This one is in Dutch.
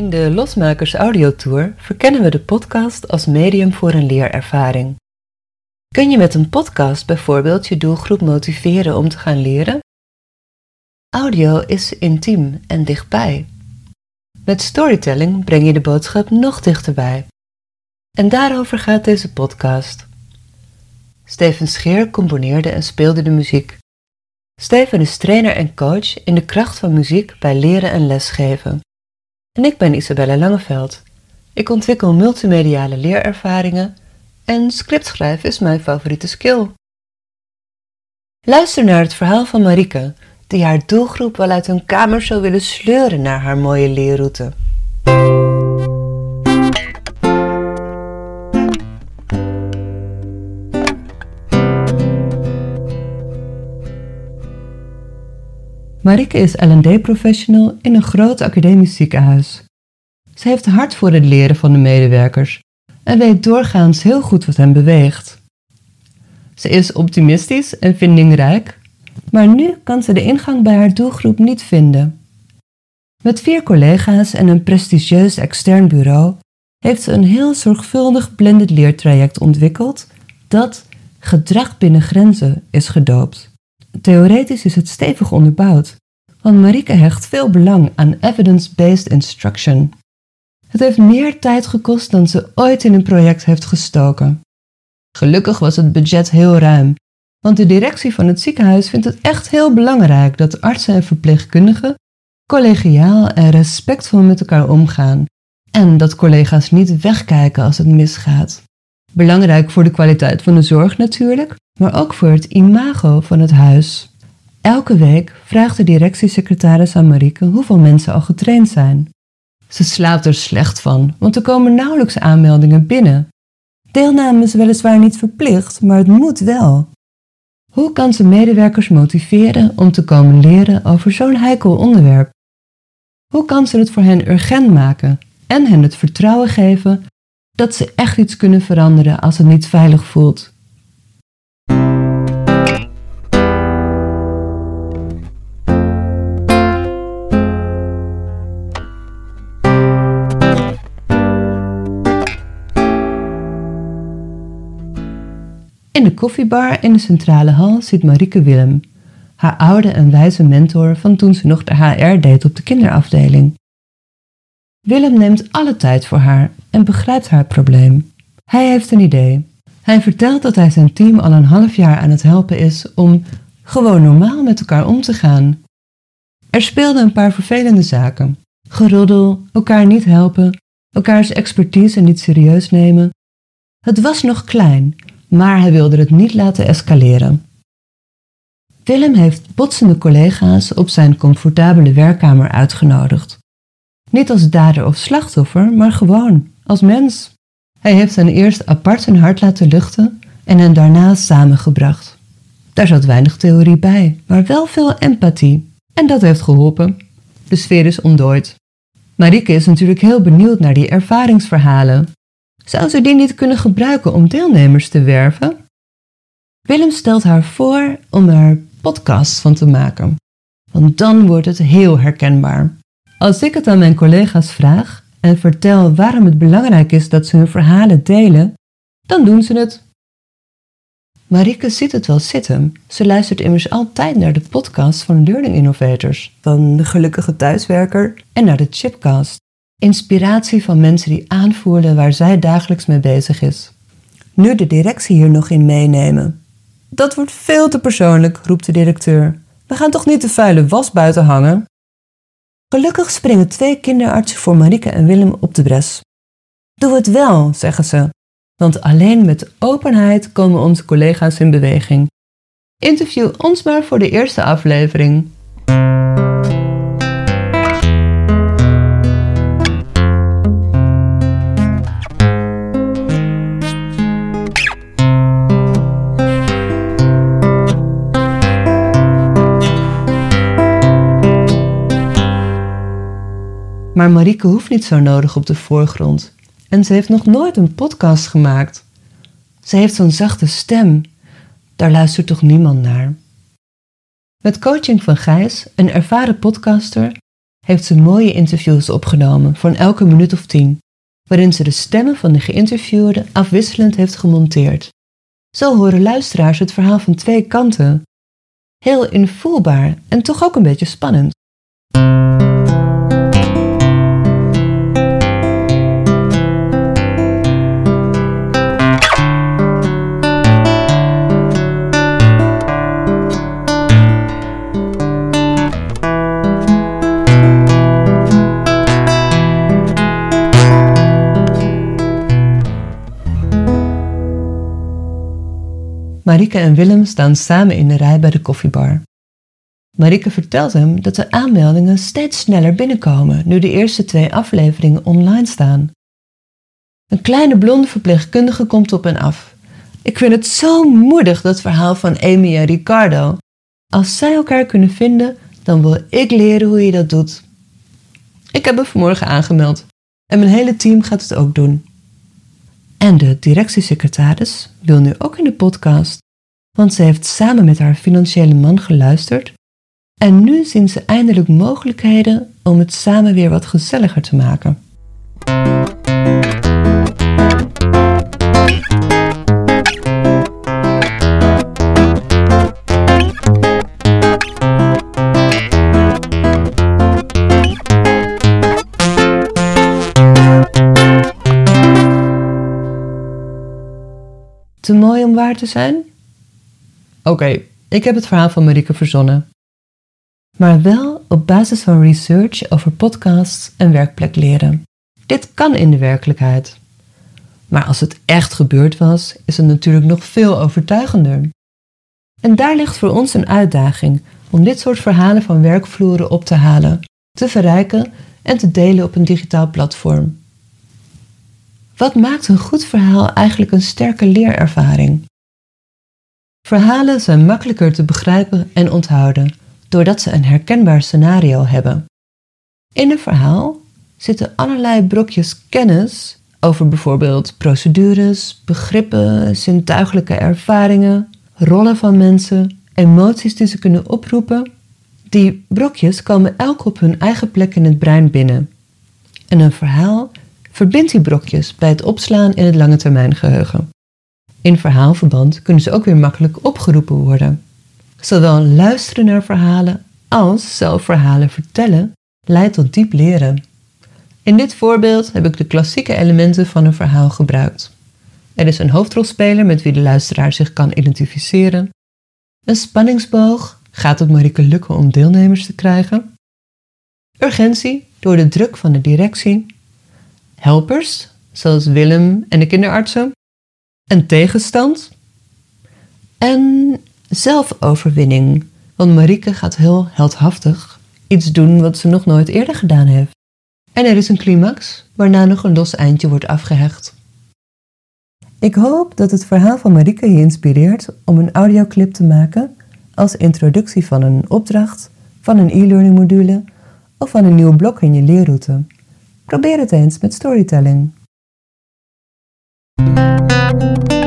In de Losmakers Audiotour verkennen we de podcast als medium voor een leerervaring. Kun je met een podcast bijvoorbeeld je doelgroep motiveren om te gaan leren? Audio is intiem en dichtbij. Met storytelling breng je de boodschap nog dichterbij. En daarover gaat deze podcast. Steven Scheer componeerde en speelde de muziek. Steven is trainer en coach in de kracht van muziek bij leren en lesgeven. En ik ben Isabelle Langeveld. Ik ontwikkel multimediale leerervaringen en scriptschrijven is mijn favoriete skill. Luister naar het verhaal van Marieke, die haar doelgroep wel uit hun kamer zou willen sleuren naar haar mooie leerroute. Marieke is L&D-professional in een groot academisch ziekenhuis. Ze heeft hart voor het leren van de medewerkers en weet doorgaans heel goed wat hen beweegt. Ze is optimistisch en vindingrijk, maar nu kan ze de ingang bij haar doelgroep niet vinden. Met 4 collega's en een prestigieus extern bureau heeft ze een heel zorgvuldig blended leertraject ontwikkeld dat gedrag binnen grenzen is gedoopt. Theoretisch is het stevig onderbouwd, want Marieke hecht veel belang aan evidence-based instruction. Het heeft meer tijd gekost dan ze ooit in een project heeft gestoken. Gelukkig was het budget heel ruim, want de directie van het ziekenhuis vindt het echt heel belangrijk dat artsen en verpleegkundigen collegiaal en respectvol met elkaar omgaan en dat collega's niet wegkijken als het misgaat. Belangrijk voor de kwaliteit van de zorg natuurlijk, maar ook voor het imago van het huis. Elke week vraagt de directiesecretaris aan Marieke hoeveel mensen al getraind zijn. Ze slaapt er slecht van, want er komen nauwelijks aanmeldingen binnen. Deelname is weliswaar niet verplicht, maar het moet wel. Hoe kan ze medewerkers motiveren om te komen leren over zo'n heikel onderwerp? Hoe kan ze het voor hen urgent maken en hen het vertrouwen geven dat ze echt iets kunnen veranderen als het niet veilig voelt? In de koffiebar in de centrale hal ziet Marieke Willem, haar oude en wijze mentor van toen ze nog de HR deed op de kinderafdeling. Willem neemt alle tijd voor haar en begrijpt haar probleem. Hij heeft een idee. Hij vertelt dat hij zijn team al een half jaar aan het helpen is om gewoon normaal met elkaar om te gaan. Er speelden een paar vervelende zaken. Geroddel, elkaar niet helpen, elkaars expertise niet serieus nemen. Het was nog klein, maar hij wilde het niet laten escaleren. Willem heeft botsende collega's op zijn comfortabele werkkamer uitgenodigd. Niet als dader of slachtoffer, maar gewoon als mens. Hij heeft hen eerst apart zijn hart laten luchten en hen daarna samengebracht. Daar zat weinig theorie bij, maar wel veel empathie. En dat heeft geholpen. De sfeer is ontdooid. Marieke is natuurlijk heel benieuwd naar die ervaringsverhalen. Zou ze die niet kunnen gebruiken om deelnemers te werven? Willem stelt haar voor om er podcasts van te maken. Want dan wordt het heel herkenbaar. Als ik het aan mijn collega's vraag en vertel waarom het belangrijk is dat ze hun verhalen delen, dan doen ze het. Marieke ziet het wel zitten. Ze luistert immers altijd naar de podcast van Learning Innovators, van De Gelukkige Thuiswerker en naar de Chipcast. Inspiratie van mensen die aanvoelen waar zij dagelijks mee bezig is. Nu de directie hier nog in meenemen. Dat wordt veel te persoonlijk, roept de directeur. We gaan toch niet de vuile was buiten hangen? Gelukkig springen 2 kinderartsen voor Marieke en Willem op de bres. Doe het wel, zeggen ze, want alleen met openheid komen onze collega's in beweging. Interview ons maar voor de eerste aflevering. Maar Marieke hoeft niet zo nodig op de voorgrond. En ze heeft nog nooit een podcast gemaakt. Ze heeft zo'n zachte stem. Daar luistert toch niemand naar? Met coaching van Gijs, een ervaren podcaster, heeft ze mooie interviews opgenomen van elke minuut of 10, waarin ze de stemmen van de geïnterviewden afwisselend heeft gemonteerd. Zo horen luisteraars het verhaal van 2 kanten. Heel invoelbaar en toch ook een beetje spannend. Marieke en Willem staan samen in de rij bij de koffiebar. Marieke vertelt hem dat de aanmeldingen steeds sneller binnenkomen nu de eerste 2 afleveringen online staan. Een kleine blonde verpleegkundige komt op hen af. Ik vind het zo moedig, dat verhaal van Amy en Ricardo. Als zij elkaar kunnen vinden, dan wil ik leren hoe je dat doet. Ik heb me vanmorgen aangemeld en mijn hele team gaat het ook doen. En de directiesecretaris wil nu ook in de podcast, want ze heeft samen met haar financiële man geluisterd en nu zien ze eindelijk mogelijkheden om het samen weer wat gezelliger te maken. Te mooi om waar te zijn? Oké, ik heb het verhaal van Marieke verzonnen. Maar wel op basis van research over podcasts en werkplekleren. Dit kan in de werkelijkheid. Maar als het echt gebeurd was, is het natuurlijk nog veel overtuigender. En daar ligt voor ons een uitdaging om dit soort verhalen van werkvloeren op te halen, te verrijken en te delen op een digitaal platform. Wat maakt een goed verhaal eigenlijk een sterke leerervaring? Verhalen zijn makkelijker te begrijpen en onthouden, doordat ze een herkenbaar scenario hebben. In een verhaal zitten allerlei brokjes kennis over bijvoorbeeld procedures, begrippen, zintuigelijke ervaringen, rollen van mensen, emoties die ze kunnen oproepen. Die brokjes komen elk op hun eigen plek in het brein binnen. En een verhaal verbindt die brokjes bij het opslaan in het lange termijn geheugen. In verhaalverband kunnen ze ook weer makkelijk opgeroepen worden. Zowel luisteren naar verhalen als zelf verhalen vertellen leidt tot diep leren. In dit voorbeeld heb ik de klassieke elementen van een verhaal gebruikt. Er is een hoofdrolspeler met wie de luisteraar zich kan identificeren. Een spanningsboog, gaat het Marieke lukken om deelnemers te krijgen? Urgentie door de druk van de directie. Helpers, zoals Willem en de kinderartsen. Een tegenstand. En zelfoverwinning, want Marieke gaat heel heldhaftig iets doen wat ze nog nooit eerder gedaan heeft. En er is een climax, waarna nog een los eindje wordt afgehecht. Ik hoop dat het verhaal van Marieke je inspireert om een audioclip te maken als introductie van een opdracht, van een e-learning module of van een nieuw blok in je leerroute. Probeer het eens met storytelling.